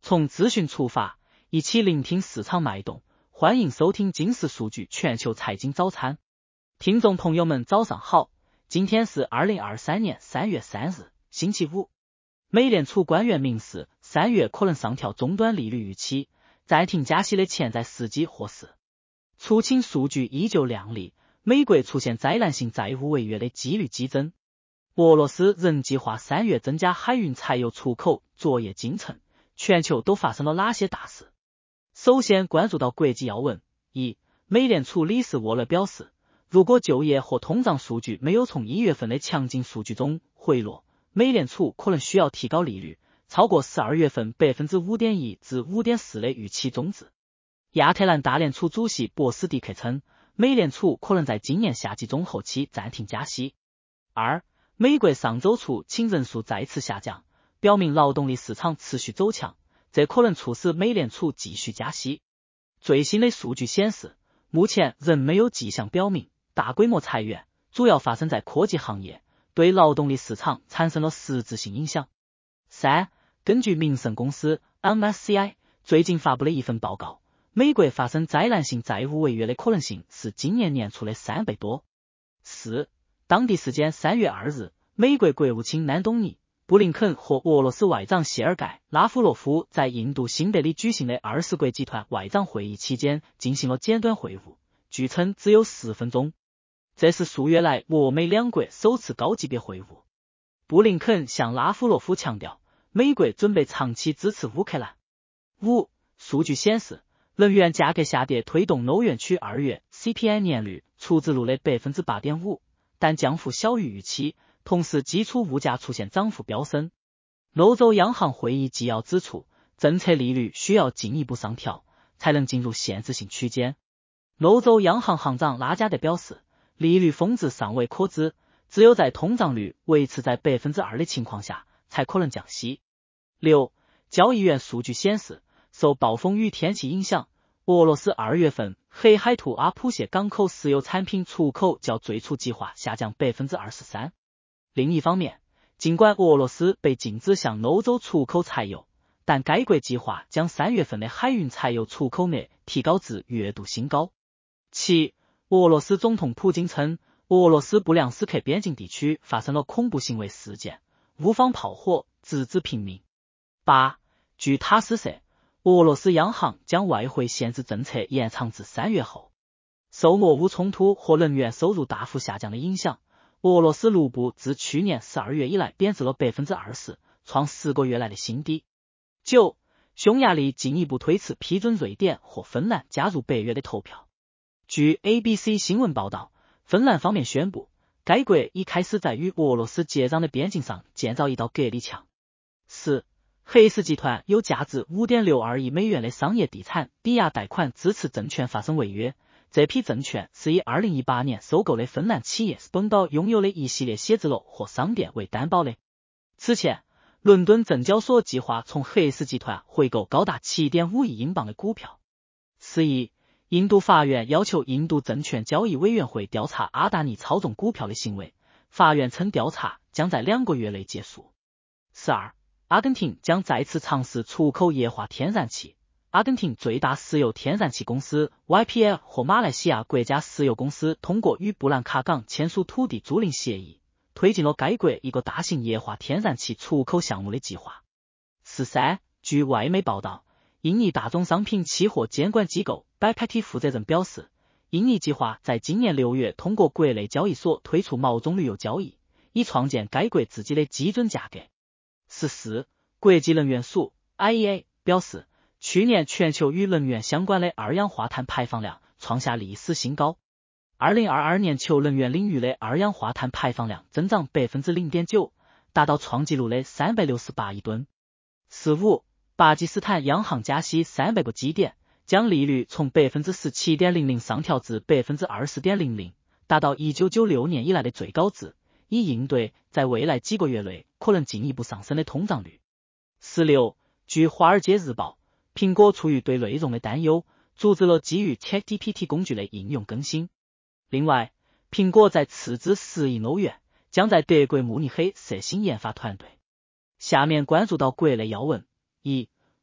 从资讯出发，一起聆听市场脉动。欢迎收听金石数据全球财经早餐。听众朋友们早上好，今天是2023年3月3日，星期五。美联储官员明示3月可能上调终端利率预期，暂停加息的潜在时机或是。出清数据依旧亮丽，美国出现灾难性债务违约的几率激增。俄罗斯仍计划3月增加海运柴油出口作业进程，全球都发生了哪些大事？首先关注到国际要闻。一、美联储理事沃勒表示，如果就业和通胀数据没有从1月份的强劲数据中回落，美联储可能需要提高利率，超过12月份 5.1% 至 5.4% 的预期中值。亚特兰大联储主席博斯蒂克称，美联储可能在今年夏季中后期暂停加息。二、美国上周出请人数再次下降，表明劳动力市场持续走强，这可能促使美联储继续加息。最新的数据显示，目前仍没有迹象表明大规模裁员，主要发生在科技行业，对劳动力市场产生了实质性影响。三、根据民生公司 MSCI 最近发布的一份报告，美国发生灾难性债务违约的可能性是今年年初的3倍多。四、当地时间3月2日，美国国务卿安东尼·布林肯和俄罗斯外长谢尔盖·拉夫罗夫在印度新德里举行的20国集团外长会议期间进行了简短会晤，据称只有10分钟。这是数月来俄美两国首次高级别会晤。布林肯向拉夫罗夫强调，美国准备长期支持乌克兰。五、数据显示，能源价格下跌推动欧元区2月 CPI 年率初值录的 8.5%， 但降幅小于预期，同时基础物价出现涨幅飙升。欧洲央行会议纪要指出，政策利率需要进一步上调，才能进入限制性区间。欧洲央行行长拉加德表示，利率峰值尚未可知，只有在通胀率维持在 2% 的情况下，才可能降息。六、交易员数据显示，受暴风雨天气影响，俄罗斯2月份黑海图阿普谢港口石油产品出口较最初计划下降 23%。另一方面，尽管俄罗斯被禁止向欧洲出口柴油，但该国计划将3月份的海运柴油出口额提高至月度新高。七、俄罗斯总统普京称，俄罗斯布良斯克边境地区发生了恐怖行为事件，乌方炮火直指平民。八、据塔斯社，俄罗斯央行将外汇限制政策延长至3月后。受俄乌冲突和能源收入大幅下降的影响，俄罗斯卢布自去年12月以来贬值了 20%， 创10个月来的新低。九、匈牙利进一步推迟批准瑞典和芬兰加入北约的投票。据 ABC 新闻报道，芬兰方面宣布，该国已开始在与俄罗斯接壤的边境上建造一道隔离墙。四、黑石集团有价值 5.62 亿美元的商业地产抵押贷款支持证券发生违约，这批证券是以2018年收购的芬兰企业 Spondal 拥有的一系列写字楼和商店为担保的。此前，伦敦证交所计划从黑石集团回购高达 7.5 亿英镑的股票。4亿，印度法院要求印度证券交易委员会调查阿达尼操纵股票的行为，法院称调查将在2个月内结束。12、阿根廷将再次尝试出口液化天然气。阿根廷最大石油天然气公司 YPL 和马来西亚国家石油公司通过与布兰卡港签署土地租赁协议，推进了该国一个大型液化天然气出口项目的计划。13、据外媒报道，印尼大宗商品期货监管机构 BPT 负责人表示，印尼计划在今年6月通过国内交易所推出毛种旅游交易，以创建该国自己的基准价格。14、国际能源署 IEA 表示，去年全球与能源相关的二氧化碳排放量创下历史新高。2022年球能源领域的二氧化碳排放量增长 0.9%， 达到创纪录的368亿吨。15、巴基斯坦央行加息300个基点，将利率从 17.00% 上调至 20.00%， 达到1996年以来的最高值，以应对在未来几个月内可能进一步上升的通胀率。16、据华尔街日报，苹果出于对内容的担忧，阻止了基于 ChatGPT 工具的应用更新。另外，苹果在斥资10亿欧元，将在德国慕尼黑设新研发团队。下面关注到国内要闻。一、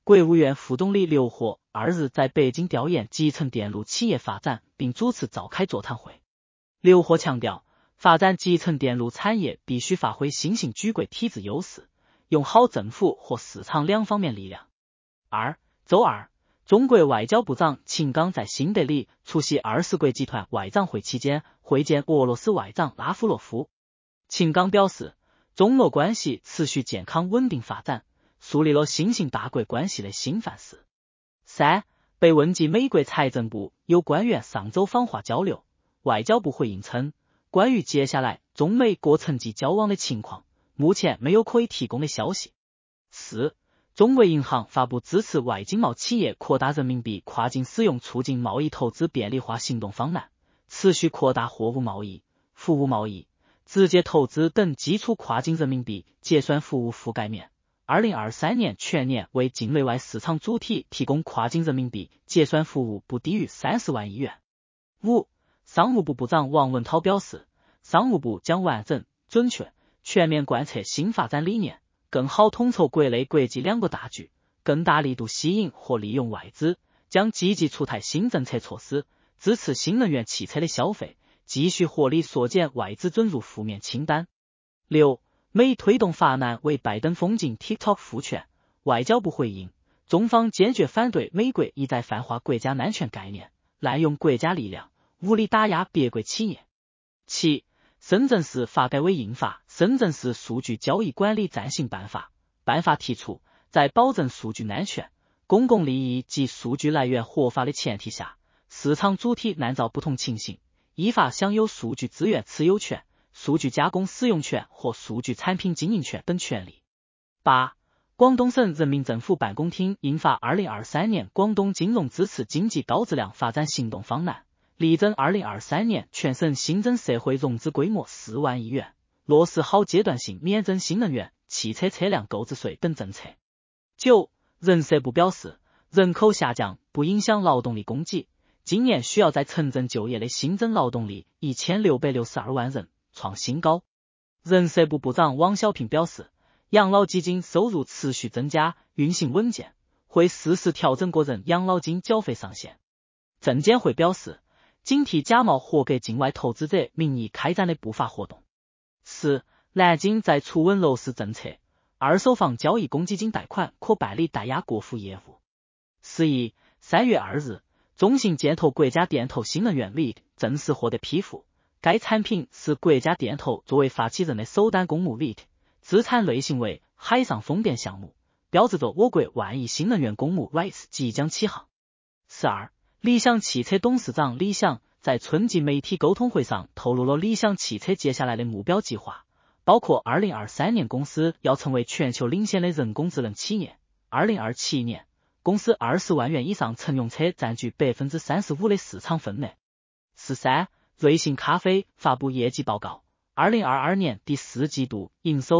国务院副总理刘鹤2日在北京调研集成电路企业发展，并主持召开座谈会。刘鹤强调，发展集成电路产业必须发挥新型举国体制优势，用好政府和市场两方面力量。周二，中国外交部长秦刚在新德里出席20国集团外长会期间会见俄罗斯外长拉夫罗夫。秦刚表示，中俄关系持续健康稳定发展，树立了新型大国关系的新范式。被问及美国财政部有官员上周访华交流，外交部回应称，关于接下来中美各层级交往的情况，目前没有可以提供的消息。中国银行发布支持外经贸企业扩大人民币跨境使用促进贸易投资便利化行动方案，持续扩大货物贸易、服务贸易、直接投资等基础跨境人民币结算服务覆盖面。2023年全年为境内外市场主体提供跨境人民币结算服务不低于30万亿元。商务部部长王文涛表示，商务部将完整、准确、全面贯彻新发展理念，更好统筹国内国际两个大局，更大力度吸引和利用外资，将积极出台新政策措施，支持新能源汽车的消费，继续合理缩减外资准入负面清单。美推动法案为拜登封禁 TikTok 复权，外交部回应，中方坚决反对美国一再泛化国家安全概念，滥用国家力量，无理打压别国企业。深圳市发改委印发《深圳市数据交易管理暂行办法》，办法提出，在保证数据安全、公共利益及数据来源合法的前提下，市场主体按照不同情形，依法享有数据资源持有权、数据加工使用权和数据产品经营权等权利。广东省人民政府办公厅印发2023年广东金融支持经济高质量发展行动方案，力争2023年全省新增社会融资规模4万亿元，落实好阶段性免征新能源、汽车车辆购置税等政策。人社部表示，人口下降不影响劳动力供给，今年需要在城镇就业的新增劳动力1662万人，创新高。人社部部长汪小平表示，养老基金收入持续增加，运行稳健，会适时调整个人养老金缴费上限。证监会表示，警惕假冒合格境外投资者名义开展的不法活动。南京在出稳楼市政策，二手房交易公积金贷款可办理代押过户业务。3月2日，中信建投国家电投新能源 LEAD 正式获得批复，该产品是国家电投作为发起人的首单公募 LEAD， 资产类型为海上风电项目，标志着我国万亿新能源公募 RISE 即将起航。理想汽车董事长李想在春季媒体沟通会上透露了理想汽车接下来的目标计划，包括2023年公司要成为全球领先的人工智能企业，2027年公司20万元以上乘用车占据 35% 的市场份额。瑞幸咖啡发布业绩报告，2022年第4季度营收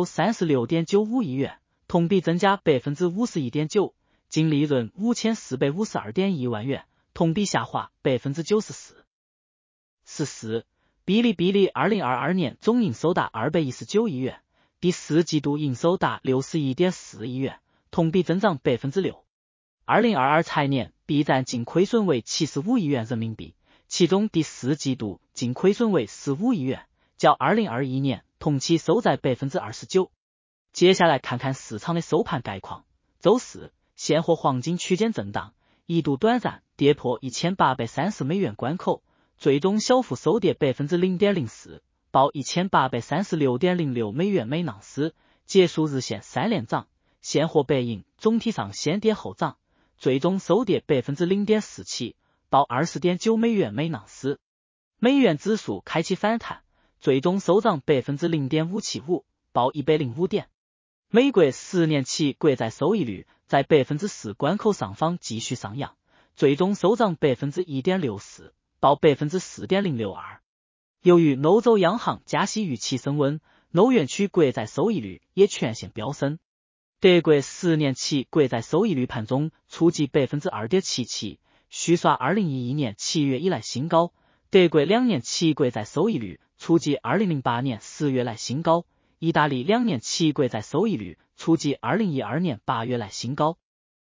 36.95 亿元，同比增加 51.9%， 净利润 5452.1 万元，同比下滑 94%。哔哩哔哩2022年总营收达219亿元，第4季度营收达 61.4 亿元，同比增长 6%。2022财年 B 站净亏损为75亿元人民币，其中第4季度净亏损为15亿元，较2021年同期收窄 29%。接下来看看市场的收盘概况。周四，现货黄金区间震荡，一度短暂跌破1830美元关口，最终小幅收跌 0.04%， 报 1836.06 美元每盎司，结束日线3连涨。现货白银总体上先跌后涨，最终收跌 0.47%， 报 20.9 美元每盎司。美元指数开启反弹，最终收涨 0.575%， 报105点。美国10年期国债收益率在 4% 关口上方继续上扬，最终收涨 1.64%， 报 4.062%。由于欧洲央行加息预期升温，欧元区国债收益率也全线飙升。德国10年期国债收益率盘中触及 2.77%， 续刷2011年7月以来新高。德国2年期国债收益率触及2008年10月来新高，意大利2年期国债收益率触及2012年8月来新高。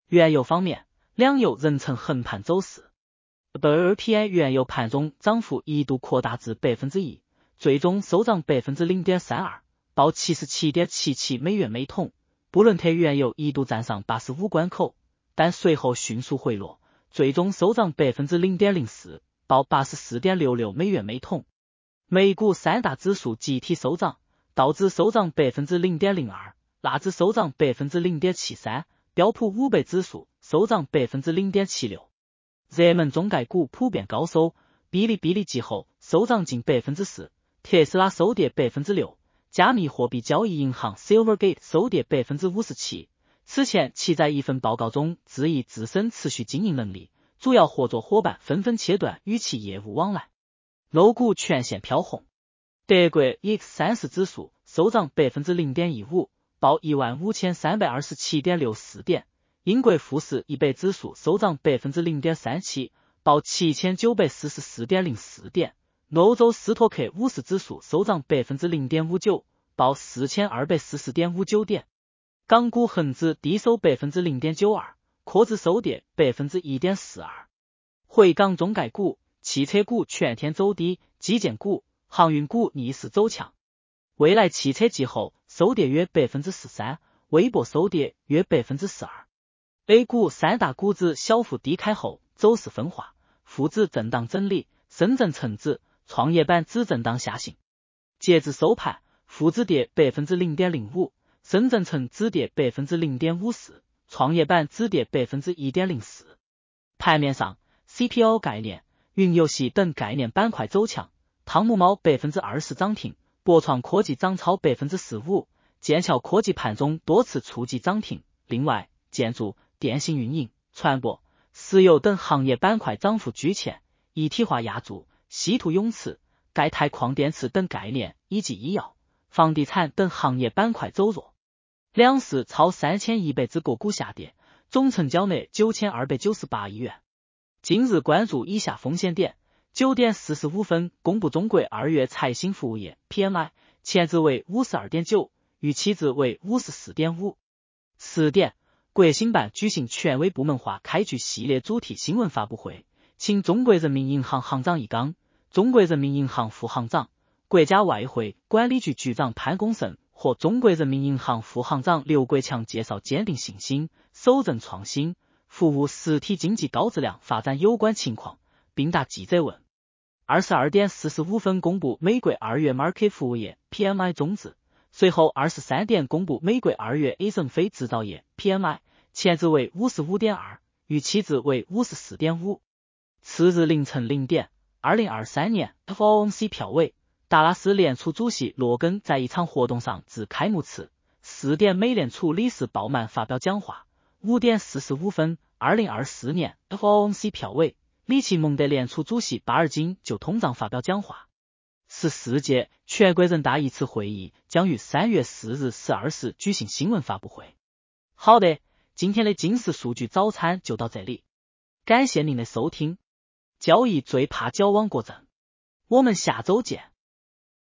原油方面，两油仍呈横盘走势。WTI 原油盘中涨幅一度扩大至 1%， 最终收涨 0.32%， 报 77.77 美元每桶。布伦特原油一度站上85关口，但随后迅速回落，最终收涨 0.04%， 报 84.66 美元每桶。美股三大指数集体收涨，道指收涨 0.02%， 纳指收涨 0.73%， 标普500指数收涨 0.76%。热门中概股普遍高收，哔哩哔哩季后收涨近 4%， 特斯拉收跌 6%， 加密货币交易银行 Silvergate 收跌 57%。此前其在一份报告中质疑自身持续经营能力，主要合作伙伴纷纷切断与其业务往来。楼股全线飘红，德国 EX30 指数收涨 0.15%， 报 15,327.64 点。英国富时100指数收涨 0.37%， 报 7,944.04 点。欧洲斯托克50指数收涨 0.59%， 报 4,244.59 点。港股恒指低收 0.92%， 科指收跌 1.42%。回港中概股、汽车股全天走低，基建股、航运股逆势走强。蔚来汽车季后收跌约 13%， 微博收跌约 42%。A 股三大股指小幅低开后走势分化，沪指震荡整理，深圳成指、创业板指震荡下行。截至收盘，沪指跌 0.05%， 深圳成指跌 0.54%， 创业板指跌 1.04%。盘面上 ，CPO 概念、云游戏等概念板块走强，汤姆猫 20% 涨停，博创科技涨超 15%， 剑桥科技盘中多次触及涨停。另外，建筑、电信运营、船舶、石油等行业板块涨幅居前，一体化压铸、稀土永磁、钙钛矿电池等概念以及医药、房地产等行业板块走弱。两市超3100只个股下跌，总成交额9298亿元。今日关注以下风险点：9点45分公布中国2月财新服务业 PMI， 前值为 52.9， 预期值为 54.5。10点。国新办举行权威部门化开局系列主题新闻发布会，请中国人民银行行长易纲、中国人民银行副行长、国家外汇管理局局长潘功胜和中国人民银行副行长刘国强介绍坚定信心、守正创新、服务实体经济高质量发展有关情况，并答记者问。22点45分公布美国2月 Market 服务业 PMI 终值，随后23点公布美国2月 ASEAN 非制造业 PMI， 前值为 55.2， 预期值为 54.5。 次日凌晨0点，2023年 FOMC 票委，达拉斯联储主席罗根在一场活动上致开幕词。4点美联储理事鲍曼发表讲话。5点45分，2024年 FOMC 票委，里奇蒙德联储主席巴尔金就通胀发表讲话。14届全国人大一次会议将于3月4日12时举行新闻发布会。好的，今天的金石数据早餐就到这里，感谢您的收听。交易最怕矫枉过正，我们下周见。